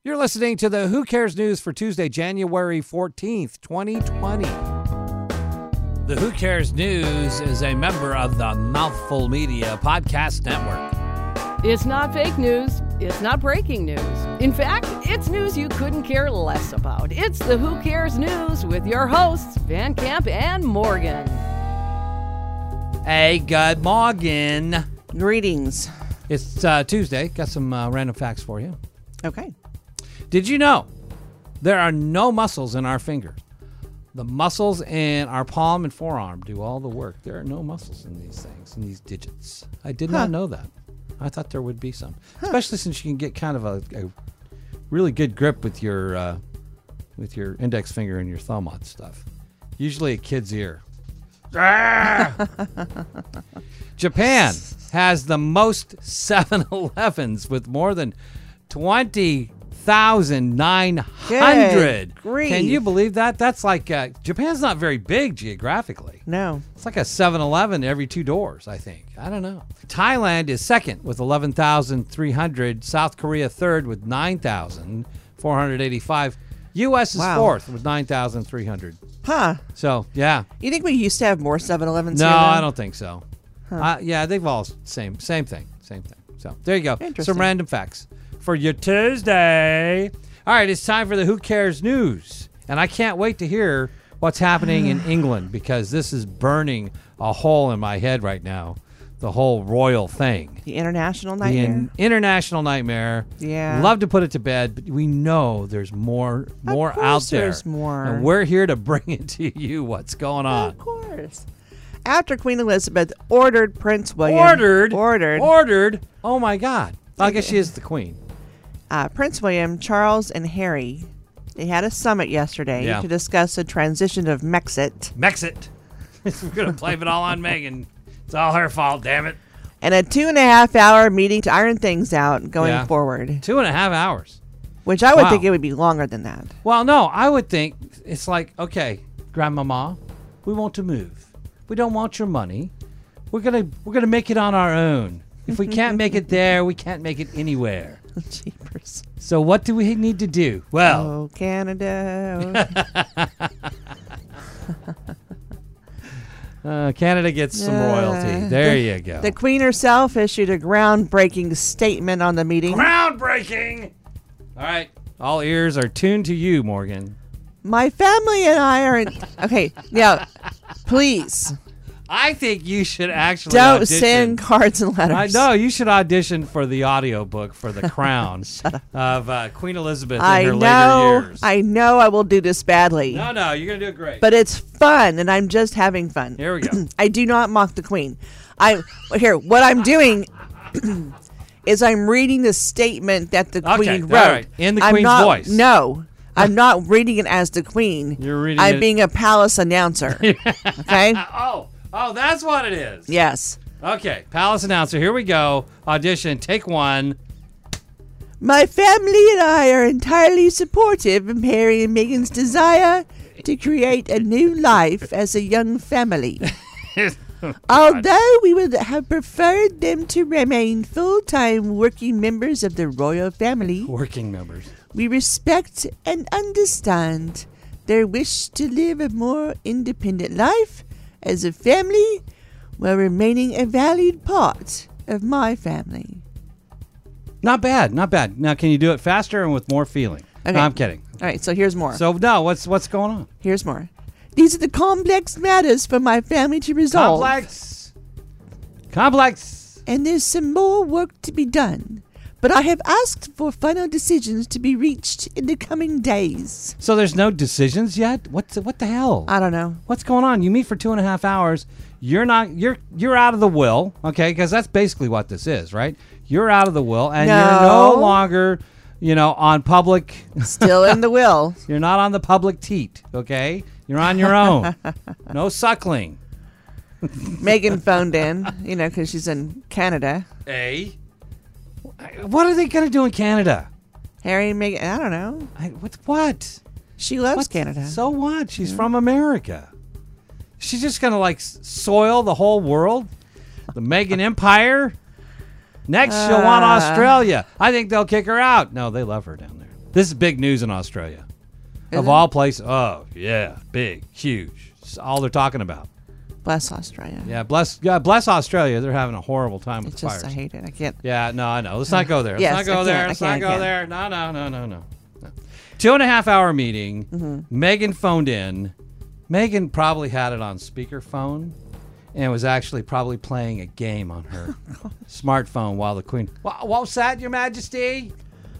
You're listening to the Who Cares News for Tuesday, January 14th, 2020. The Who Cares News is a member of the Mouthful Media Podcast Network. It's not fake news. It's not breaking news. In fact, it's news you couldn't care less about. It's the Who Cares News with your hosts, Van Camp and Morgan. Hey, good morning. Greetings. It's Tuesday. Got some random facts for you. Okay. Did you know there are no muscles in our fingers? The muscles in our palm and forearm do all the work. There are no muscles in these things, in these digits. I did not know that. I thought there would be some, especially since you can get kind of a really good grip with your index finger and your thumb on stuff. Usually a kid's ear. Japan has the most 7-Elevens with more than 20,900. Can you believe that? That's like Japan's not very big geographically. No. It's like a 7-Eleven every 2 doors, I think. I don't know. Thailand is second with 11,300. South Korea third with 9,485. U.S. is fourth with 9,300. Huh. So, yeah. You think we used to have more 7-Elevens No, here? I don't think so. Yeah, they've all same thing. So, there you go. Some random facts for your Tuesday. All right, it's time for the Who Cares News. And I can't wait to hear what's happening in England because this is burning a hole in my head right now. The whole royal thing. The international nightmare. The international nightmare. Yeah. Love to put it to bed, but we know there's more out there. There's more. And we're here to bring it to you what's going on. Of course. After Queen Elizabeth ordered Prince William. Ordered. Oh, my God. I guess she is the queen. Prince William, Charles, and Harry, they had a summit yesterday to discuss the transition of Mexit. We're going to blame it all on Meghan. It's all her fault, damn it. And a 2.5-hour meeting to iron things out going forward. 2.5 hours. Which I would think it would be longer than that. Well, no, I would think it's like, okay, Grandmama, we want to move. We don't want your money. We're gonna make it on our own. If we can't make it there, we can't make it anywhere. Jeepers. So what do we need to do? Well, oh, Canada. Canada gets some royalty. There you go. The Queen herself issued a groundbreaking statement on the meeting. Groundbreaking! All right. All ears are tuned to you, Morgan. My family and I are in... Okay, now, please. I think you should actually don't audition. send cards and letters. No, you should audition for the audiobook for The Crown of Queen Elizabeth in her later years. I know I will do this badly. No, you're going to do it great. But it's fun, and I'm just having fun. Here we go. I do not mock the Queen. What I'm doing is I'm reading the statement that the Queen wrote. All right. In the Queen's voice. No. I'm not reading it as the Queen. You're reading I'm being a palace announcer. Okay? Oh, that's what it is. Yes. Okay, palace announcer. Here we go. Audition. Take one. My family and I are entirely supportive of Harry and Meghan's desire to create a new life as a young family. Although we would have preferred them to remain full-time working members of the royal family. Working members. We respect and understand their wish to live a more independent life as a family while remaining a valued part of my family. Not bad. Now, can you do it faster and with more feeling? Okay. No, I'm kidding. All right, so here's more. So, no, what's going on? Here's more. These are the complex matters for my family to resolve. Complex. And there's some more work to be done. But I have asked for final decisions to be reached in the coming days. So there's no decisions yet? What the hell? I don't know. What's going on? You meet for 2.5 hours. You're out of the will, okay? Because that's basically what this is, right? You're out of the will, and you're no longer, on public. Still in the will. You're not on the public teat, okay? You're on your own. No suckling. Meghan phoned in, because she's in Canada. Hey. What are they going to do in Canada? Harry and Meghan, I don't know. What? She loves Canada. So what? She's from America. She's just going to, soil the whole world? The Meghan Empire? Next, she'll want Australia. I think they'll kick her out. No, they love her down there. This is big news in Australia. Of all places. Oh, yeah. Big, huge. It's all they're talking about. Bless Australia. Yeah, bless Australia. They're having a horrible time with fires. I hate it. I can't. Yeah, no, I know. Let's not go there. Yes, Let's not go there. Let's not go there. No. 2.5 hour meeting. Megan phoned in. Megan probably had it on speakerphone and was actually probably playing a game on her smartphone while the Queen. What's that, Your Majesty?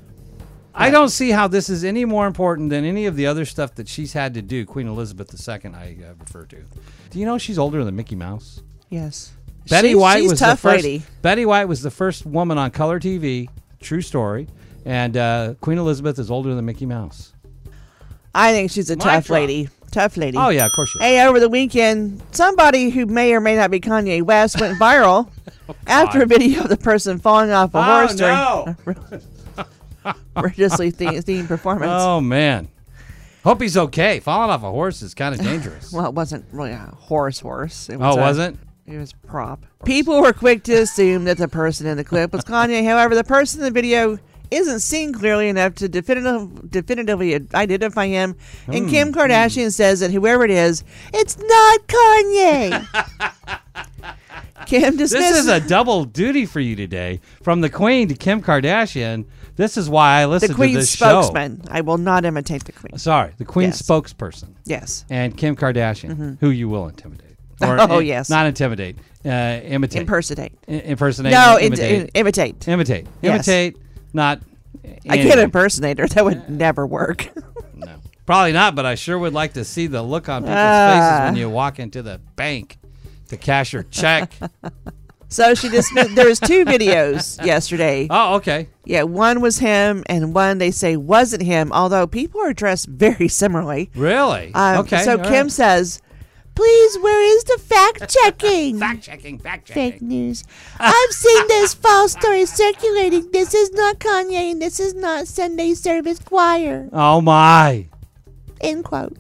I don't see how this is any more important than any of the other stuff that she's had to do. Queen Elizabeth II, I refer to. Do you know she's older than Mickey Mouse? Yes. Betty White she's was tough the first. lady. Betty White was the first woman on color TV. True story. And Queen Elizabeth is older than Mickey Mouse. I think she's a tough lady. Tough lady. Oh yeah, of course she is. Hey, over the weekend, somebody who may or may not be Kanye West went viral after a video of the person falling off a horse during a religiously themed performance. Oh man. Hope he's okay. Falling off a horse is kind of dangerous. Well, it wasn't really a horse. It wasn't? It was prop. People were quick to assume that the person in the clip was Kanye. However, the person in the video isn't seen clearly enough to definitively identify him. And Kim Kardashian says that whoever it is, it's not Kanye. Kim dismisses. This is a double duty for you today. From the Queen to Kim Kardashian. This is why I listen to this show. The Queen's spokesman. I will not imitate the Queen. Sorry, the Queen's spokesperson. Yes. And Kim Kardashian, who you will intimidate. Or, yes. Not intimidate. Imitate. Impersonate. Impersonate. No, imitate. imitate. Imitate. Yes. Imitate. Not. I can't impersonate her. That would never work. No. Probably not, but I sure would like to see the look on people's faces when you walk into the bank to cash your check. So she dismissed. There was 2 videos yesterday. Oh, okay. Yeah, one was him, and one they say wasn't him. Although people are dressed very similarly. Really? Okay. So Kim says, "Please, where is the fact checking? Fact checking. Fake news. I've seen this false story circulating. This is not Kanye, and this is not Sunday Service Choir." Oh my. End quote.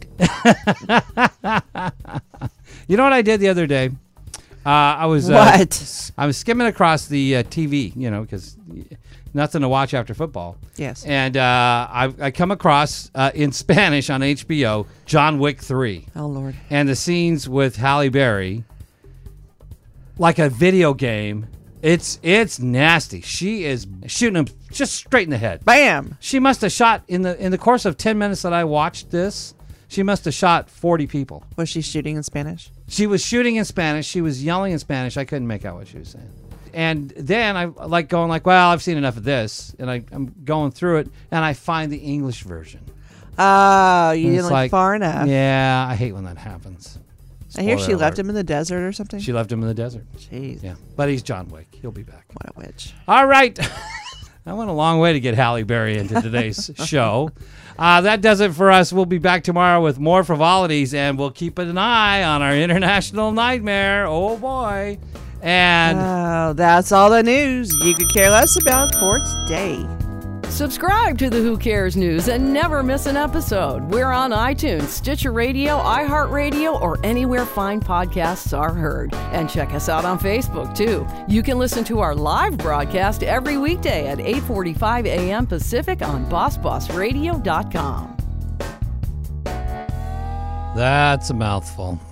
You know what I did the other day? I was skimming across the TV, because nothing to watch after football. Yes. And I come across in Spanish on HBO John Wick 3. Oh Lord. And the scenes with Halle Berry, like a video game. It's nasty. She is shooting him just straight in the head. Bam. She must have shot in the course of 10 minutes that I watched this. She must have shot 40 people. Was she shooting in Spanish? She was shooting in Spanish. She was yelling in Spanish. I couldn't make out what she was saying. And then I well, I've seen enough of this. And I'm going through it, and I find the English version. Oh, you didn't look far enough. Yeah, I hate when that happens. I hear she left him in the desert or something. She left him in the desert. Jeez. Yeah, but he's John Wick. He'll be back. What a witch. All right. I went a long way to get Halle Berry into today's show. That does it for us. We'll be back tomorrow with more frivolities, and we'll keep an eye on our international nightmare. Oh, boy. And that's all the news you could care less about for today. Subscribe to the Who Cares News and never miss an episode. We're on iTunes, Stitcher Radio, iHeartRadio, or anywhere fine podcasts are heard. And check us out on Facebook, too. You can listen to our live broadcast every weekday at 8:45 a.m. Pacific on BossBossRadio.com. That's a mouthful.